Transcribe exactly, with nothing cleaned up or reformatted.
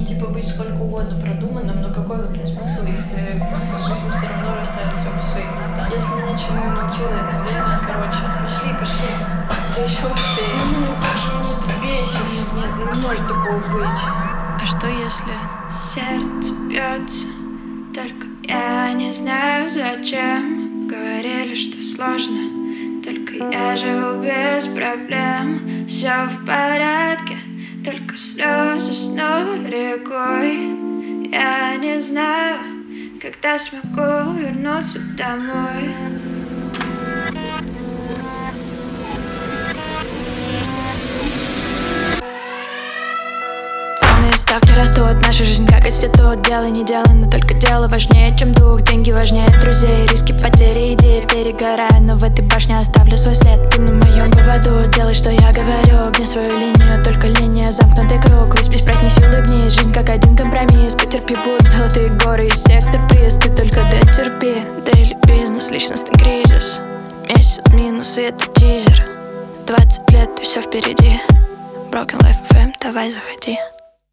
типа быть сколько угодно продуманным, но какой вот мне смысл, если жизнь все равно расставит все по своим местам? Если меня чему и научило это время, короче, пошли, пошли. Да еще быстрее. Ну, как же мне это бесит. Нет, нет, ну не может такого быть. А что если сердце бьется, только я не знаю зачем? Говорили, что сложно, только я живу без проблем. Все в порядке, только слезы снова рекой. Я не знаю, когда смогу вернуться домой. Ставки растут, наша жизнь как институт. Делай, не делай, но только дело важнее, чем дух. Деньги важнее друзей, риски, потери, идеи перегораю, но в этой башне оставлю свой след. Ты на моем поводу, делай, что я говорю. Гни свою линию, только линия, замкнутый круг. Выспись, проснись, улыбнись, жизнь как один компромисс. Потерпи, будут золотые горы и сектор приз. Ты только дотерпи. Дейли бизнес, личностный кризис. Месяц минус, и это тизер. Двадцать лет, и все впереди. Broken Life эф эм, давай заходи.